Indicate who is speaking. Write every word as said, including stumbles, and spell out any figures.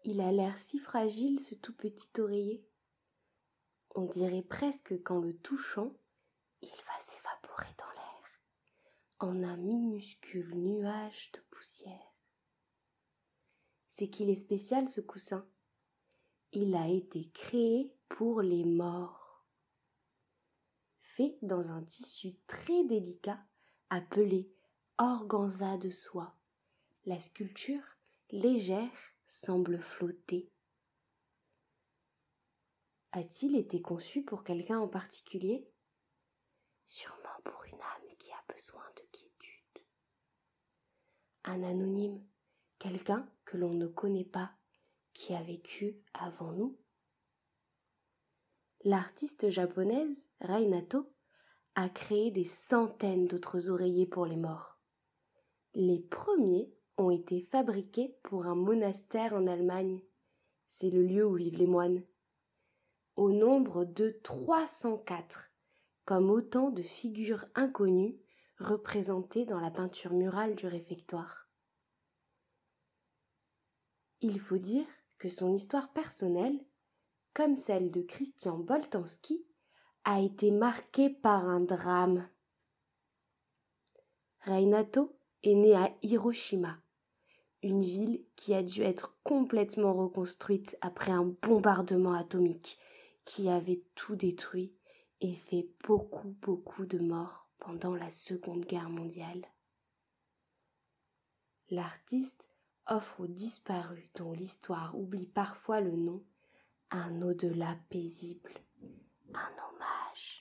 Speaker 1: Il a l'air si fragile, ce tout petit oreiller. On dirait presque qu'en le touchant, il va s'évaporer dans l'air, en un minuscule nuage de poussière. C'est qu'il est spécial, ce coussin. Il a été créé pour les morts. Fait dans un tissu très délicat appelé organza de soie. La sculpture, légère, semble flotter. A-t-il été conçu pour quelqu'un en particulier ? Sûrement pour une âme qui a besoin de quiétude. Un anonyme, quelqu'un que l'on ne connaît pas, qui a vécu avant nous. L'artiste japonaise Rei Nato a créé des centaines d'autres oreillers pour les morts. Les premiers ont été fabriqués pour un monastère en Allemagne. C'est le lieu où vivent les moines. Au nombre de trois cent quatre, comme autant de figures inconnues représentées dans la peinture murale du réfectoire. Il faut dire que son histoire personnelle, comme celle de Christian Boltanski, a été marquée par un drame. Rei Nato est né à Hiroshima, une ville qui a dû être complètement reconstruite après un bombardement atomique qui avait tout détruit et fait beaucoup, beaucoup de morts pendant la Seconde Guerre mondiale. L'artiste offre aux disparus dont l'histoire oublie parfois le nom un au-delà paisible, un hommage.